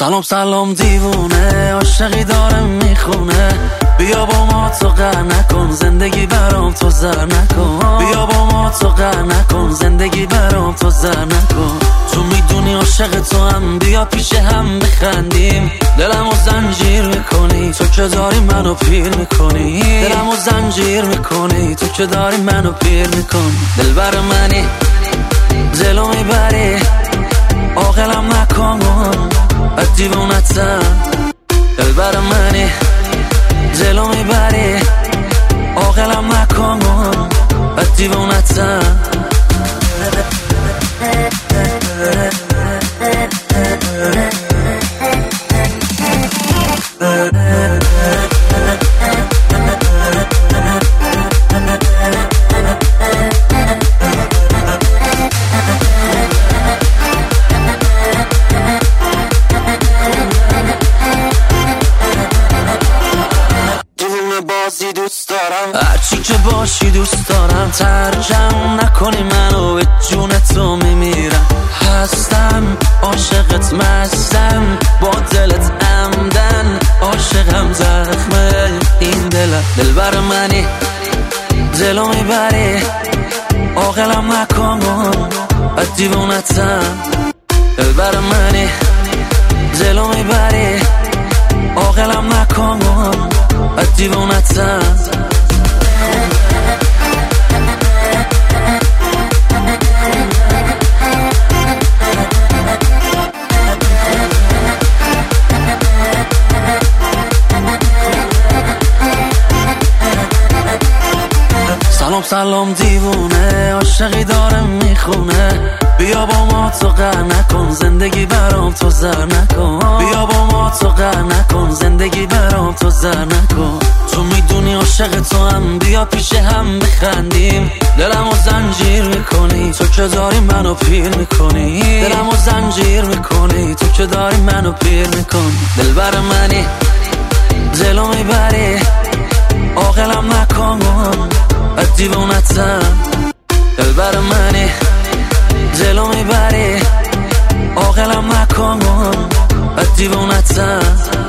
سلام سلام دیوونه، عاشقی داره میخونه. بیا با ما تو قهر نکن، زندگی برام تو زر نکن. بیا با ما تو قهر نکن، زندگی برام تو زر نکن. تو میدونی عاشق تو هم، بیا پیش هم بخندیم. دلمو زنجیر میکنی تو که داری منو پیر میکنی. دلمو زنجیر میکنی تو که داری منو پیر میکنی. دلبر منی جلو میبری، عاقلم نکن بد دیوونتم. دلبر منی جلو میبری، عاقلم نکن بد دیوونتم. دوست دارم هرچی که باشی دوست دارم. ترجم نکنی منو، به جون تو میمیرم. هستم عاشقت، مستم با دلت عمدن. عاشقم زخمه این دلت. دلبر منی جلو میبری، عاقلم نکن بد دیوونتم. دلبر منی جلو میبری، عاقلم نکن بد دیوونتم. سلام سلام دیوونه، عاشقی داره میخونه. بیا با ما تو قهر نکن، زندگی برام تو زر نکن. بیا با ما تو قهر نکن، زندگی برام تو زر نکن. تو میدونی عاشق تو هم، بیا پیش هم بخندیم. دلمو زنجیر میکنی تو که داری منو پیر میکنی. دلمو زنجیر میکنی تو که داری منو پیر میکنی. دلبر منی جلو میبری، عاقلم نکن بد دیوونتم. دلبر منی جلو میبری، عاقلم نکن بد دیوونتم.